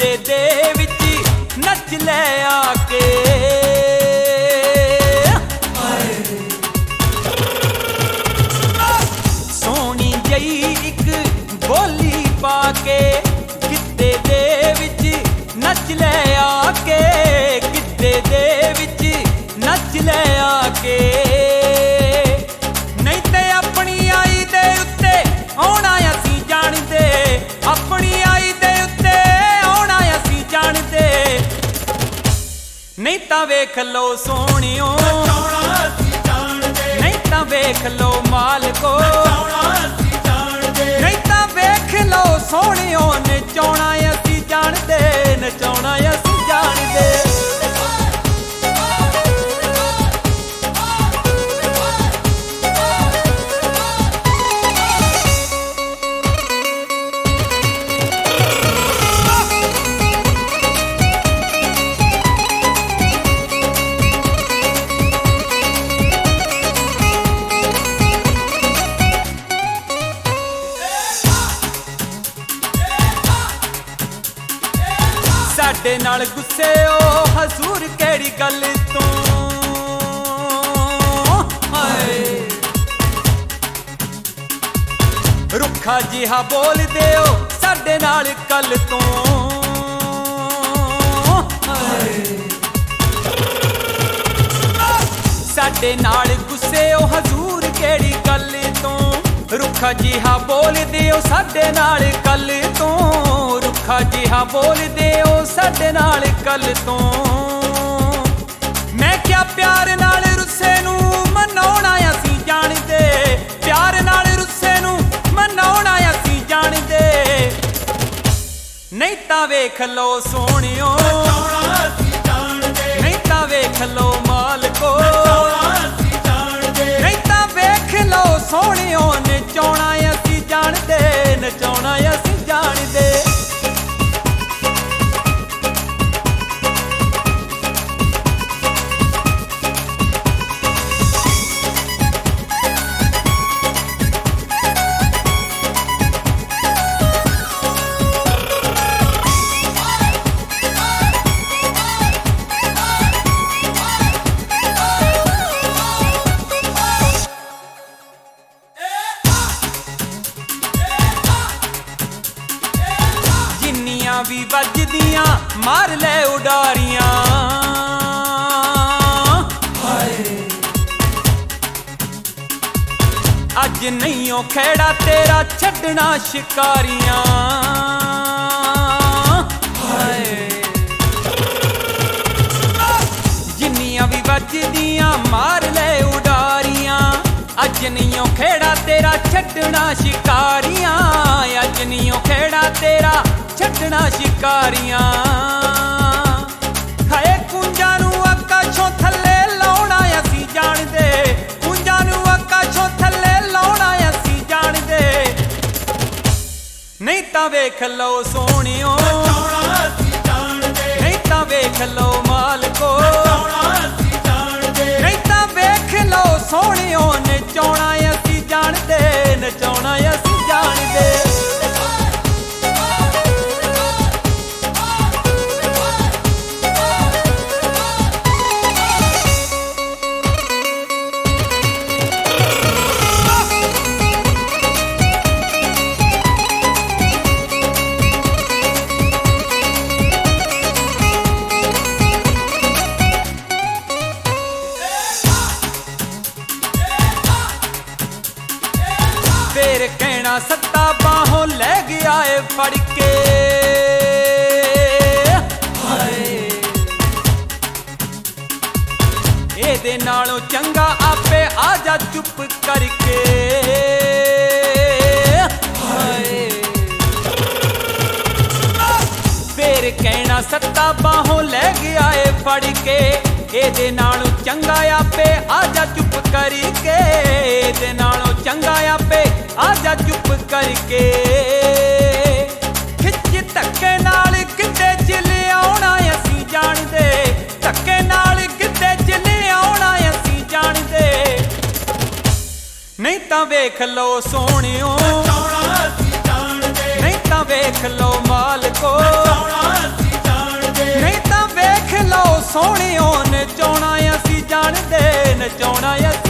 ਗਿੱਧੇ ਦੇ ਵਿੱਚ ਨੱਚ ਲੈ ਆ ਕੇ। ਸੋਹਣੀ ਜਈ ਇੱਕ ਬੋਲੀ ਪਾ ਕੇ ਗਿੱਧੇ ਦੇ ਵਿੱਚ ਨੱਚ ਲੈ ਆ ਕੇ, ਗਿੱਧੇ ਦੇ ਵਿੱਚ ਨੱਚ ਲੈ ਆ ਕੇ। ਨਹੀਂ ਤੇ ਆਪਣੀ ਆਈ ਦੇ ਉੱਤੇ ਆਉਣਾ ਅਸੀਂ ਜਾਣਦੇ, ਆਪਣੀ ਆਈ ਦੇ ਉੱਤੇ ਆਉਣਾ ਅਸੀਂ ਜਾਣਦੇ। ਨਹੀਂ ਤਾਂ ਵੇਖ ਲੋ ਸੋਹਣਿਓ, ਨਹੀਂ ਤਾਂ ਵੇਖ ਲੋ ਮਾਲਕੋ, ਨਹੀਂ ਤਾਂ ਵੇਖ ਲੋ ਸੋਹਣਿਓ ਨਚਾਉਣਾ ਅਸੀਂ ਜਾਣਦੇ, ਨਚਾਉਣਾ ਅਸੀਂ ਜਾਣਦੇ। ਸਾਡੇ ਨਾਲ ਗੁੱਸੇ ਓ ਹਜ਼ੂਰ ਕਿਹੜੀ ਗੱਲ ਤੋਂ, ਹਾਏ ਰੁੱਖਾ ਜਿਹਾ ਬੋਲਦੇ ਓ ਸਾਡੇ ਨਾਲ ਕੱਲ ਤੋਂ, ਹਾਏ ਸਾਡੇ ਨਾਲ ਗੁੱਸੇ ਓ ਹਜ਼ੂਰ ਕਿਹੜੀ ਗੱਲ ਤੋਂ, ਰੁੱਖਾ ਜਿਹਾ ਬੋਲਦੇ ਓ ਸਾਡੇ ਨਾਲ ਕੱਲ ਤੋਂ, ਰੁੱਖਾ ਜਿਹਾ ਬੋਲਦੇ ਓ ਸਾਡੇ ਨਾਲ ਕੱਲ ਤੋਂ। ਮੈਂ ਕਿਹਾ ਪਿਆਰ ਨਾਲ ਰੁੱਸੇ ਨੂੰ ਮਨਾਉਣਾ ਅਸੀਂ ਜਾਣਦੇ, ਪਿਆਰ ਨਾਲ ਰੁੱਸੇ ਨੂੰ ਮਨਾਉਣਾ ਅਸੀਂ ਜਾਣਦੇ। ਨਹੀਂ ਤਾਂ ਵੇਖ ਲੋ ਸੋਹਣਿਓ, ਨਹੀਂ ਤਾਂ ਵੇਖ ਲੋ ਮਾਲਕੋ, ਨਹੀਂ ਤਾਂ ਵੇਖ ਲੋ ਸੋਹਣਿਓ ਨਚਾਉਣਾ ਅਸੀਂ ਜਾਣਦੇ, ਨਚਾਉਣਾ ਅਸੀਂ ਜਾਣਦੇ। ਵੀ ਵੱਜਦੀਆਂ ਮਾਰ ਲੈ ਉਡਾਰੀਆਂ, ਹਾਏ ਅੱਜ ਨਹੀਂ ਓ ਖੇੜਾ ਤੇਰਾ ਛੱਡਣਾ ਸ਼ਿਕਾਰੀਆਂ, ਹਾਏ ਜਿੰਨੀਆਂ ਵੀ ਵੱਜਦੀਆਂ ਮਾਰ ਲੈ ਉਡਾਰੀਆਂ, ਅੱਜ ਨਹੀਂ ਓ ਖੇੜਾ ਤੇਰਾ ਛੱਡਣਾ ਸ਼ਿਕਾਰੀਆਂ, ਅੱਜ ਨਹੀਂ ਓ ਖੇੜਾ ਤੇਰਾ ਛੱਡਣਾ ਸ਼ਿਕਾਰੀਆਂ। ਹਾਏ ਕੁੰਜਾਂ ਨੂੰ ਆਕਾਸ਼ੋਂ ਥੱਲੇ ਲਾਉਣਾ ਅਸੀਂ ਜਾਣਦੇ, ਕੁੰਜਾਂ ਨੂੰ ਆਕਾਸ਼ੋਂ ਥੱਲੇ ਲਾਉਣਾ ਅਸੀਂ ਜਾਣਦੇ। ਨਹੀਂ ਤਾਂ ਵੇਖ ਲਓ ਸੋਹਣਿਓ, ਨਹੀਂ ਤਾਂ ਵੇਖ ਲਓ ਮਾਲਕੋ, ਨਹੀਂ ਤਾਂ ਵੇਖ ਲਓ ਸੋਹਣਿਓ ਨਚਾਉਣਾ ਅਸੀਂ ਜਾਣਦੇ, ਨਚਾਉਣਾ ਅਸੀਂ ਜਾਣਦੇ। ਫੇਰ ਕਹਿਣਾ ਸੱਤਾ ਬਾਹੋਂ ਲੈ ਗਿਆ ਏ ਫੜ ਕੇ, ਹਾਏ ਇਹਦੇ ਨਾਲੋਂ ਚੰਗਾ ਆਪੇ ਆ ਜਾ ਚੁੱਪ ਕਰਕੇ, ਹਾਏ ਫੇਰ ਕਹਿਣਾ ਸੱਤਾ ਬਾਹੋਂ ਲੈ ਗਿਆ ਏ ਫੜ ਕੇ, ਇਹਦੇ ਨਾਲੋਂ ਚੰਗਾ ਆਪੇ ਆ ਜਾ ਚੁੱਪ ਕਰਕੇ, ਇਹਦੇ ਨਾਲੋਂ ਚੰਗਾ ਆਪੇ ਆ ਜਾ ਚੁੱਪ ਕਰਕੇ। ਖਿੱਚ ਧੱਕੇ ਨਾਲ ਕਿਤੇ ਚ ਲਿਆਉਣਾ ਅਸੀਂ ਜਾਣਦੇ, ਧੱਕੇ ਨਾਲ ਕਿਤੇ ਚ ਲਿਆਉਣਾ ਅਸੀਂ ਜਾਣਦੇ। नहीं तां वेख लो सोहणियो, नहीं तां वेख लो मालको। ਸੋਹਣਿਓ ਨਚਾਉਣਾ ਅਸੀਂ ਜਾਣਦੇ, ਨਚਾਉਣਾ ਅਸੀਂ